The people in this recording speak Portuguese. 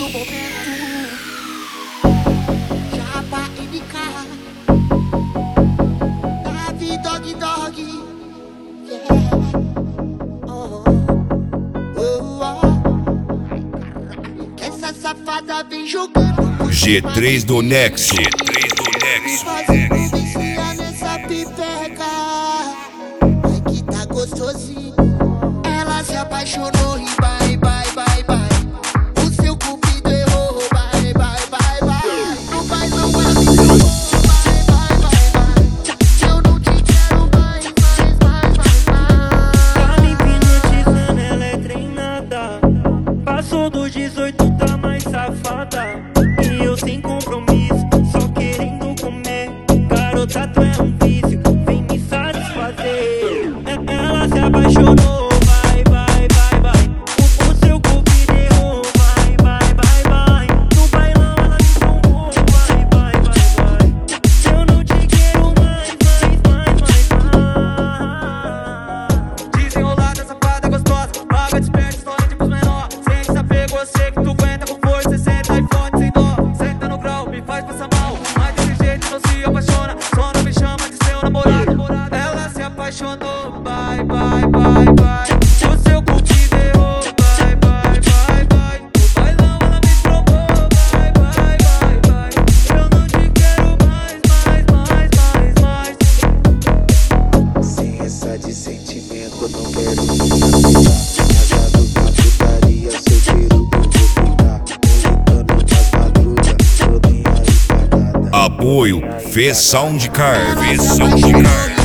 momento. Japa NK, Davi Dog Dog, yeah. Oh, oh, oh. Essa safada vem jogando G3 do Nexo. fazendo vicia nessa pipeca. Ai que tá gostosinho. Ela se apaixonou e vai, vai, vai, vai. O seu cupido errou, vai, vai, vai, vai. Não vai, não vai, vai, vai, vai, vai. Se eu não te quero mais, mais, mais, mais. Tá me hipnotizando, ela é treinada. Passou dos 18, tá mais safada. E eu sem compromisso, só querendo comer. Garota, tu é um vício, vem me satisfazer. Ela se apaixonou, vai, vai, vai, vai. O seu cupido errou, vai, vai, vai, vai. No bailão ela me trombou, vai, vai, vai, vai. Se eu não te quero mais, mais, mais. Desenrolada, safada, gostosa, vaga desperta, história de pros menor. Sem desapego, eu sei que tu aguenta com força. Senta e fode sem dó, senta no grau, me faz passar mal. Mas desse jeito não se apaixona, só não me chama de seu namorado. Ela se apaixonou, vai, vai, vai, vai. O seu cupido errou, vai, vai, vai, vai. No bailão ela me trombou, vai, vai, vai, vai. Eu não te quero mais, mais, mais, mais, mais. Sem essa de sentimento, eu não quero me apegar. Casado na putaria, solteiro eu vou ficar. Militando nas madrugas, tô nem aí pra nada. Apoio Fê Soundcar.